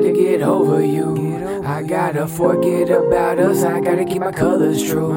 had to get over you. I gotta forget about us, I gotta keep my colors true.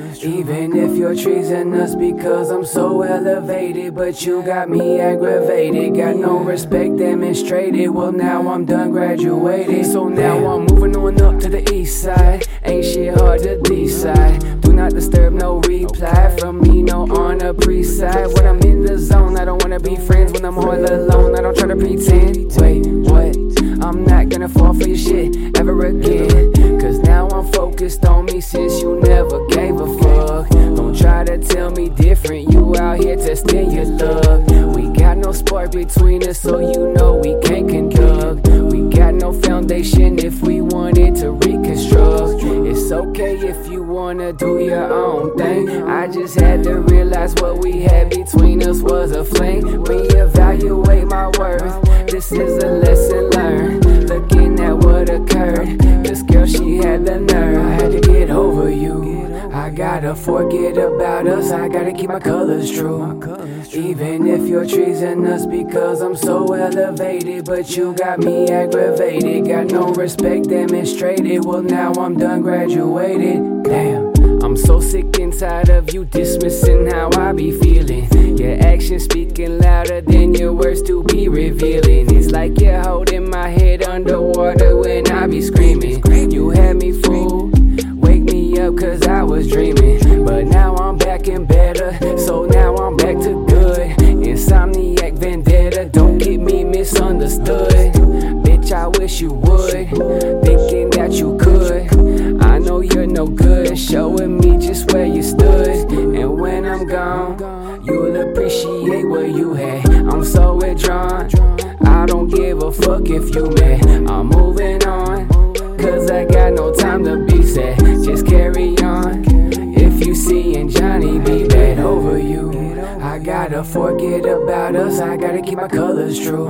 Even if you're treasonous because I'm so elevated, but you got me aggravated. Got no respect demonstrated, well now I'm done graduated. So now I'm moving on up to the east side. Ain't shit hard to decide. Do not disturb, no reply from me, no on the pre-side. When I'm in the zone, I don't wanna be friends. When I'm all alone, I don't try to pretend. Wait, what? I'm not gonna fall for your shit ever again, cause now I'm focused on me since you never gave a fuck. Don't try to tell me different, you out here testing your luck. We got no spark between us, so you know we can't conduct. We got no foundation if we wanted to reconstruct. It's okay if you wanna do your own thing. I just had to realize what we had between us was a fling. Reevaluate my worth, this is a lesson learned. Looking at what occurred, this girl, she had the nerve. I had to get over you. I gotta forget about us, I gotta keep my colors true. Even if you're treasonous because I'm so elevated, but you got me aggravated. Got no respect demonstrated, well now I'm done graduated. Damn, I'm so sick and tired of you dismissing how I be feeling. Your actions speaking louder than your words to be revealing. It's like you're holding my head underwater when I be screaming. You had me fooled, wake me up cause I was dreaming. But now I'm back and better, so now I'm back to good. Insomniac vendetta, don't get me misunderstood. Bitch, I wish you would, thinking that you could. I know you're no good, showing me just where you stood. And when I'm gone, you'll appreciate what you had. I'm so withdrawn, I don't give a fuck if you mad. I'm moving on, cause I got no time to be sad. Just carry on, if you seeing Johnny be bad over you. I gotta forget about us, I gotta keep my colors true.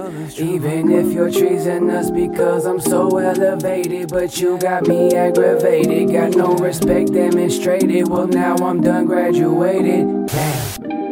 Even if you're treasonous because I'm so elevated, but you got me aggravated. Got no respect demonstrated, well now I'm done graduated. Damn.